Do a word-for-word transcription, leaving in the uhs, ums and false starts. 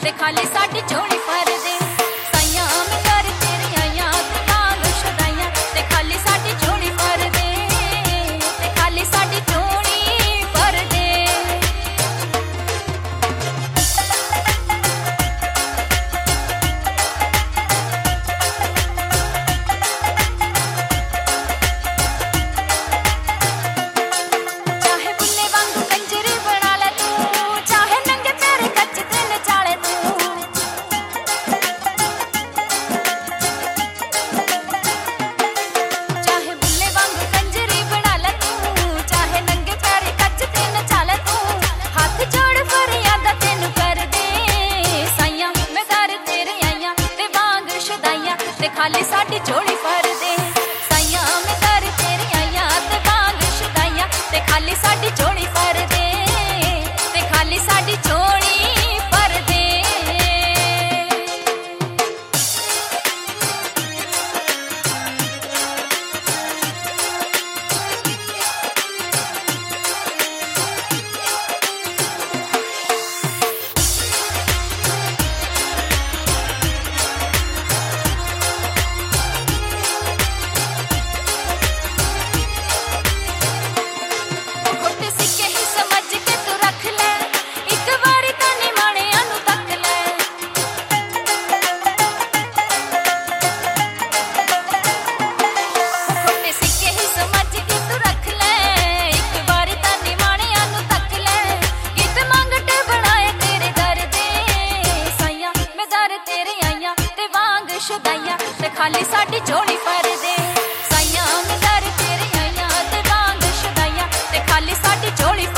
ते खाली साडी झोली भर दे। साइयां मैं कर तेरी आइयां ते वांग शदाइयां ते खाली साडी झोली भर दे, ते खाली साडी झोली भर दे। ते खाली साडी झोली भर दे। साइयां मैं कर तेरी आइयां ते वांग शदाइयां ते खाली साडी झोली भर दे, ते खाली साडी झोली भर दे। ते खाली साडी झोली भर दे। साइयां मैं कर तेरी आइयां ते वांग शदाइयां ते खाली साडी झोली